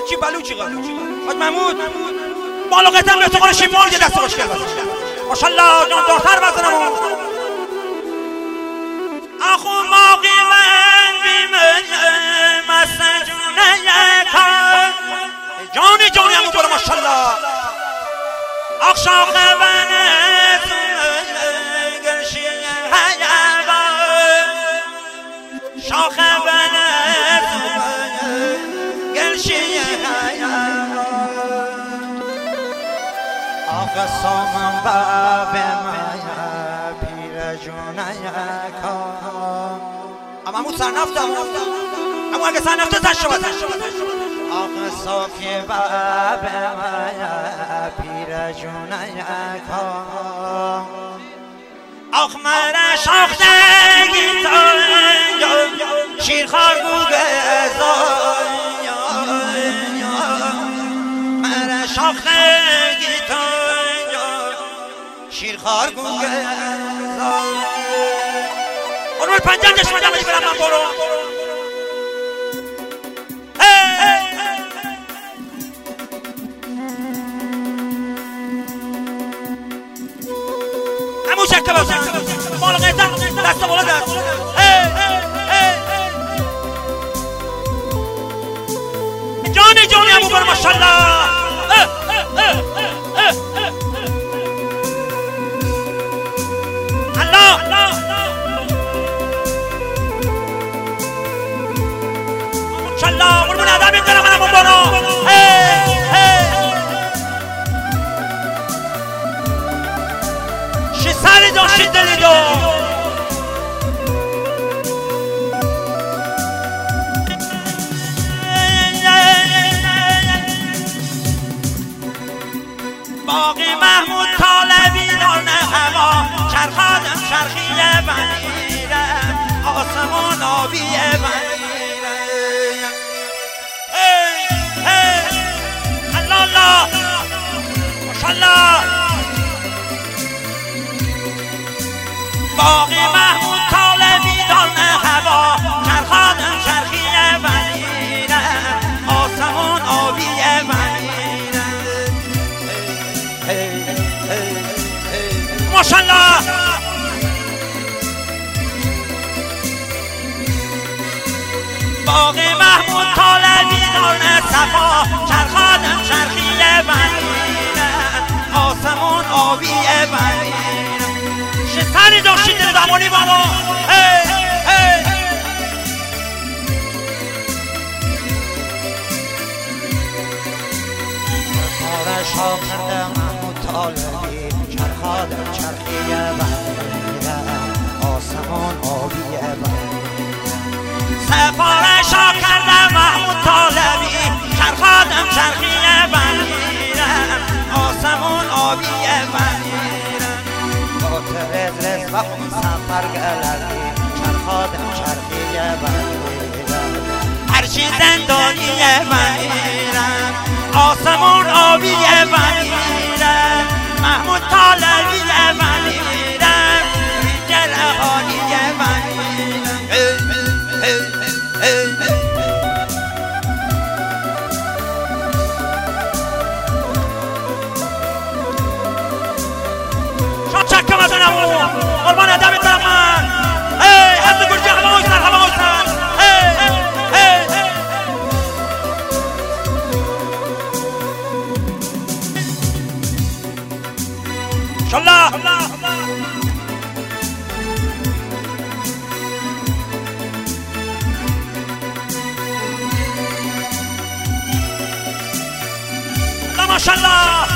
چی بلوچی قد حاج محمود بالا قدم به تو قرشی مال که دست خوشگل بزن ماشاءالله جان دختر بزنم اخو ماقی من بیمه مسجونه یکا جانی همون برو ماشاءالله اخ شاخ بنه گرشی هیبا شاخ بنه گرشی هیبا آقا سامن باب مایا پیر جونه یکا اما همون سرنفتم اما اگه سرنفته تش شود آقا صافی باب مایا پیر جونه یکا آخ مرا شاختگی تا شیرخوار گوگزای مرا شاختگی تا شیرخوار گوگزای اونو پنجم دشمدم بهش برم من برو همون شکل باشم بالا قیتم دست بالا دست جانی همون برو ماشالله الله ماشالله قربون ادم میدارم من همون برو شی سری دو شی دلی دو باقی محمود طالبی دانه هوا چرخادم چرخیه بمیرم آسمان آبیه بمیرم الله الله ماشالله باقی محمود طالبی دانه هوا چرخادم چرخیه بمیرم آسمان آبیه بمیرم ماشالله باقی محمود طالبی دانه صفا چرخادم چرخیه بمیرم آسمان آبیه بمیرم سری داشتید زمانی بابا پارشا کردم محمود طالبی چرخادم چرخیه بمیرم آسمان آبیه بمیرم سفارشا کردم محمود طالبی چرخادم چرخیه بمیرم آسمان آبیه بمیرم رز و اون سفر گلردی چرخادم چرخیه بمیرم هرچی زندانیه بمیرم آسمون آبیه بمیرم محمود طالبیه بمیرم ریجل حالیه بمیرم چکه بزنم قربان ادم دارم من حضر گرجی همه هایستن شالله ماشالله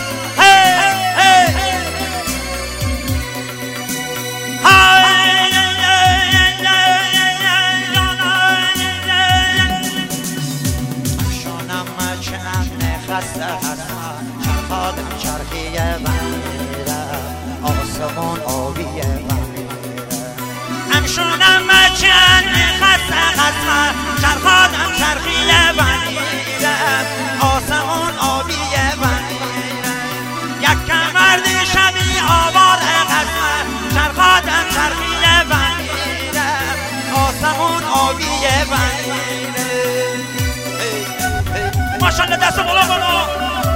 چرخادم چرخیه بمیرم آسمان آبیه بمیرم همشونم مچن خسته چرخادم چرخیه بمیرم آسمان آبیه بمیرم یک مرد شبی آوار خسته چرخادم چرخیه بمیرم آسمان آبیه بمیرم ماشاءالله دست بالا کنو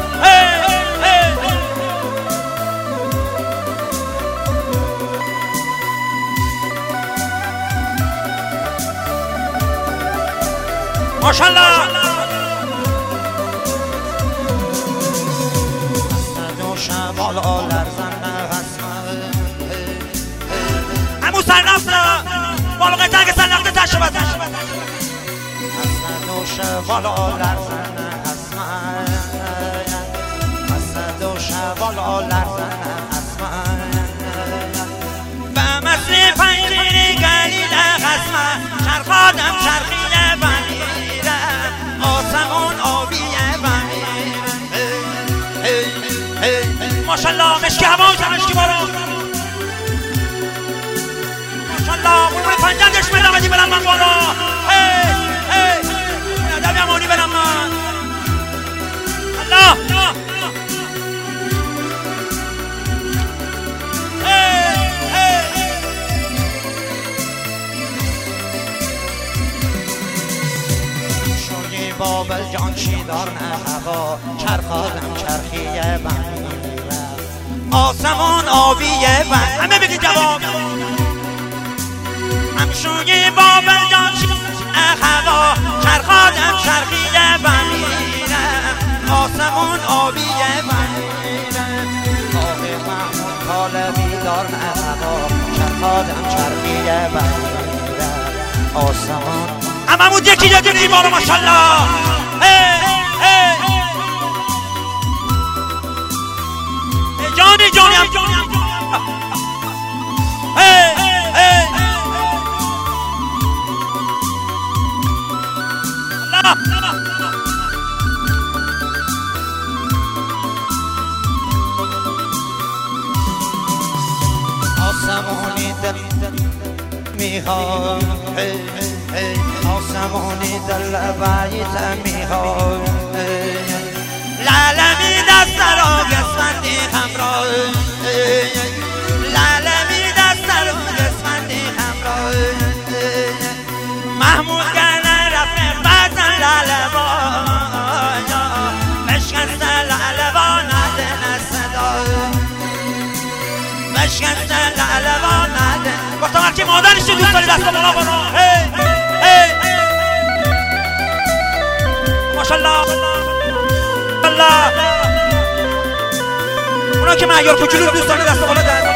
ماشاءالله بالا لرزن همون سرنفت بالغه تنگ سرنفت تشبت دوش بالا لرزن دوش بالا لرزن به مثل پنجری گلیل خسمه چرخادم چرخیه بمیره آسمون آبیه بمیره ماشالله مشکی هوا و مشکی بارو ماشالله قربون پنجندش میدم ادی برم من بالا ادب یمانی برم من الله شوی بابل جان شیدار نه هوا چرخادم چرخیه بمیره آسمون آبیه و همه بگید جواب همشوی بابل جان هوا چرخادم چرخیه بمیرم آسمون آبیه بمیرم آقای محمود طالبی دار نه هوا چرخادم چرخیه بمیرم آسمون هممون یکی دادیم دیوارو ماشالله جانی آسمانی دل میخوام آسمانی دل باید میخوام لالمی دست را گسفندی همراه لالمی دست را گسفندی همراه محمود گرنه رفت بزن لالبا بشکست لالبا ندن صدا بشکست لالبا ندن گفتم هرکی مادرش دوست داری دست بالا کنو ماشالله اونا که معیار کوچولو دوست داری دست بالا در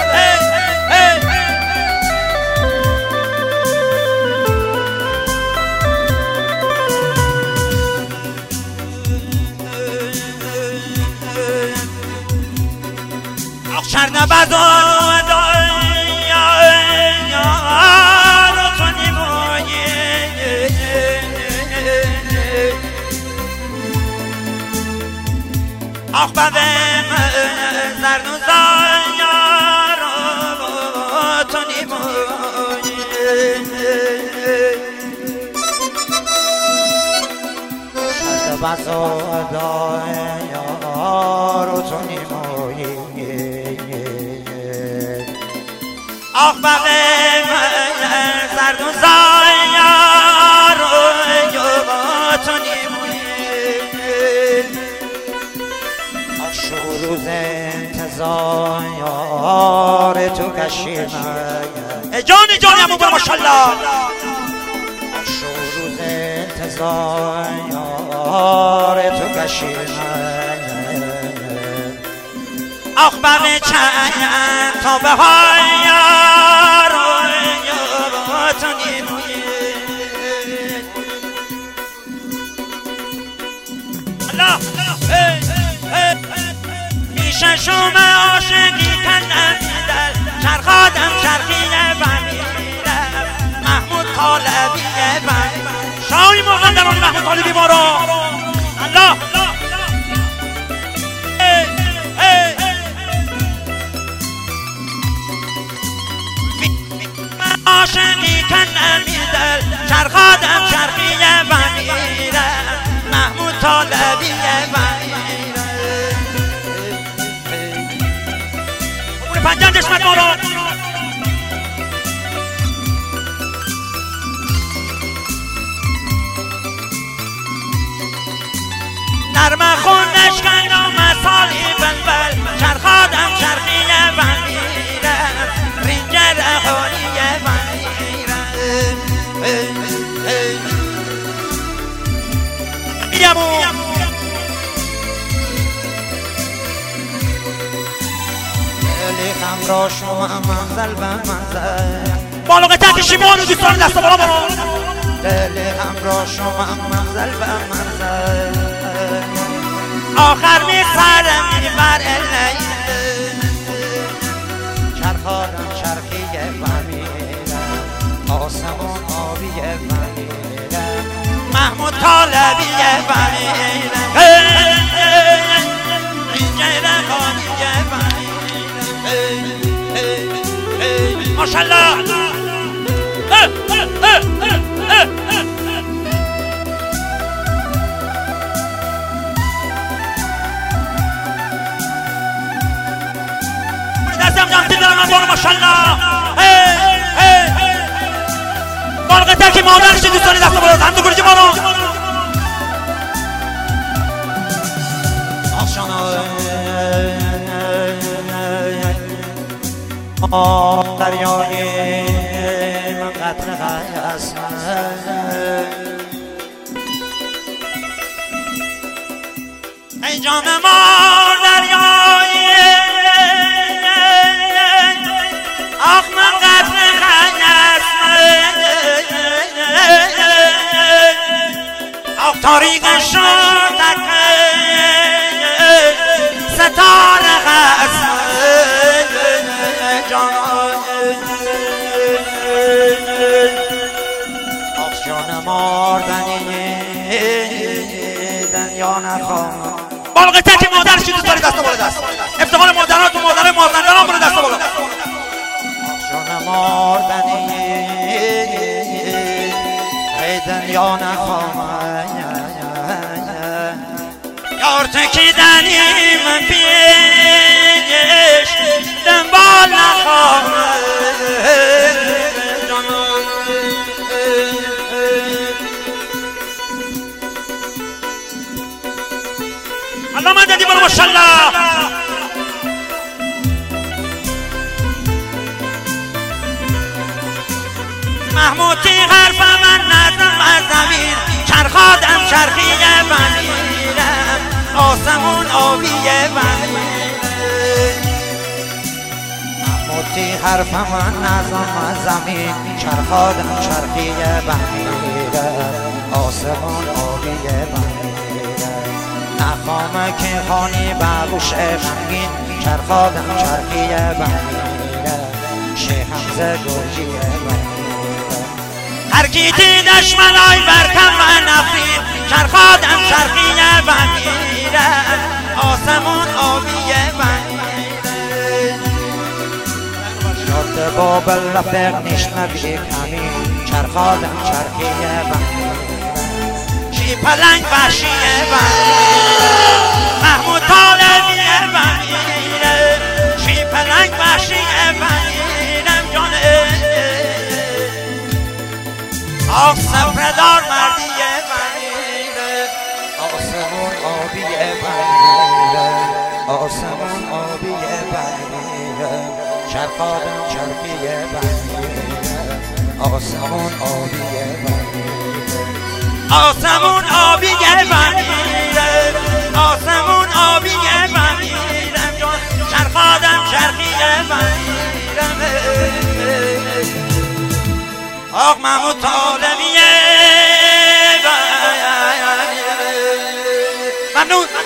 اخشر نبزا آخ ببم زرنوزای رو تو نیمونی شد بزادای رو تو نیمونی آخ ببم زرنوزای رو تو نیمونی روز انتظار تو کشیدم جانی همون برو ماشالله روز انتظار تو کشیدم آخ بقیه چند تا به های رو تو نیمونی الله ششم عاشقی کندم دل چرخادم چرخیه بمیرم محمود طالبیه بمیرم شاهی مقدرانی محمود طالبی ما رو الله عاشقی کندم دل چرخادم چرخیه بمیرم محمود طالبیه بمیرم پنجان دشمت ما رو میگمون دل غم را شما منزل به منزل بالا قطعه شیمان و دوستان دست بالا برو دل غم را شما منزل به منزل آخر میسرم بر الیل چرخادم چرخیه و میرم آسمون آبیه و میرم محمود طالبیه و میرم اینجا خانیه و میرم ماشالله دستم جمعی دارم من بارو ماشالله بارو قطعه که مادرش دوستانی دست بالا هم دو گرجی بارو دریای من قطره هست ای جان ما دریای آخ من قطره هست آخ تاریک شد ستاره هست جان ماردنی دنیا نخوام بالا قطعه که مادرش دوست داری دست بالا دست افتخار مادرات و مادر مازندران برو دست بالا جان ماردنی دنیا نخوام یار تکیدنی من پیش دنبال نخوام الله من دیدی برو ماشالله محمودی حرف من نزم بر زمین چرخادم چرخیه من میرم آسمون آبیه من محمودی حرف من نزم زمین چرخادم چرخیه من میرم آسمون آبیه من نخوامه که خانی بگوش غمگین چرخادم چرخیه بمیره شیخم گرجیه بمیره هر کی دیدش منای برکم و نفرین چرخادم چرخیه بمیره آسمون آبیه بمیره شد بابل رفق نشنوی کمی چرخادم چرخیه بمیره پلنگ وحشیه محمود طالبیه بمیره شی پلنگ وحشیه بمیرم جانه آخ سفردار مردیه بمیره آسمون آبیه بمیره آسمون آبیه بمیره چرخادم چرخیه بمیره آسمون آبیه بمیره آسمون آبیه بمیره آسمون آبیه بمیرم جان چرخادم چرخیه بمیرم آق محمود طالبیه ممنون